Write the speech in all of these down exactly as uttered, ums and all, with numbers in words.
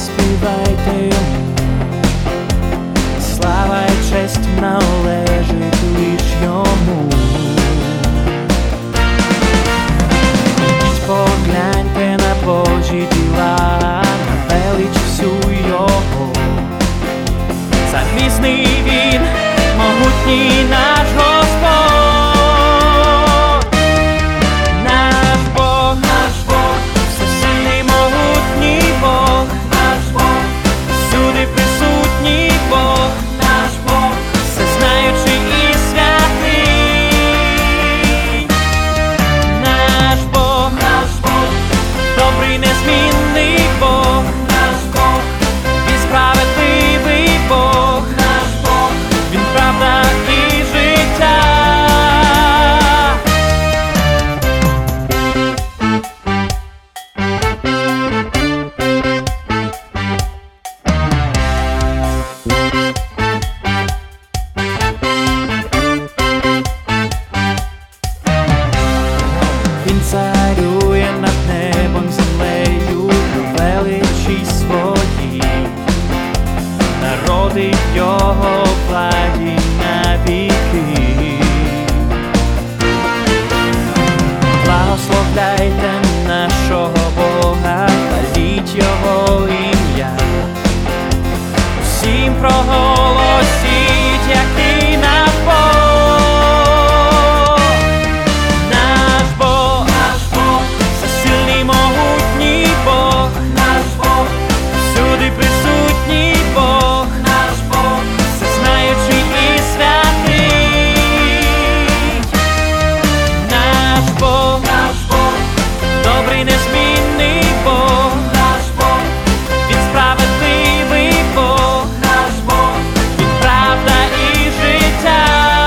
заспівайте йому. Слава і честь належить лиш йому. Ідіть погляньте на Божі діла, на велич всю його. Залізний він, могутній наш Господь. Наш Бог, наш Бог, всесильний, могутній Бог. Наш Бог, всюди присутній Бог. Наш Бог, всезнаючий і святий. Наш Бог, наш Бог, добрий, незмінний Бог. Наш Бог, він справедливий Бог. Наш Бог, він правда і життя. Він царює над небом, землею, у величі своїй. Народи його владі навіки. Благословляйте нашого Бога, хваліть його ім'я. Усім проголосіть, який наш Бог. Наш Бог, наш Бог, всесильний, могутній Бог. Наш Бог, всюди присутній Бог. Наш Бог, всезнаючий і святий. Наш Бог, наш Бог, добрий, незмінний Бог. Наш Бог, він справедливий Бог. Наш Бог, він правда і життя.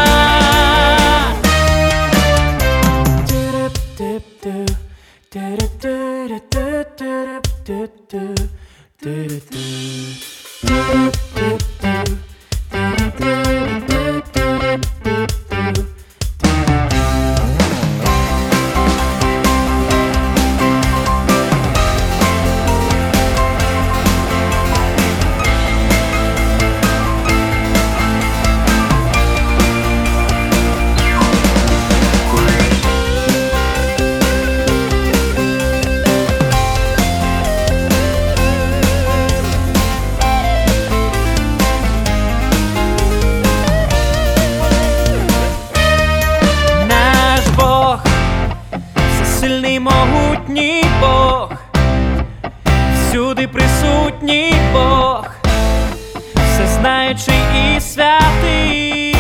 Наш Бог, всесильний, могутній Бог. Всюди присутній Бог, всезнаючий і святий.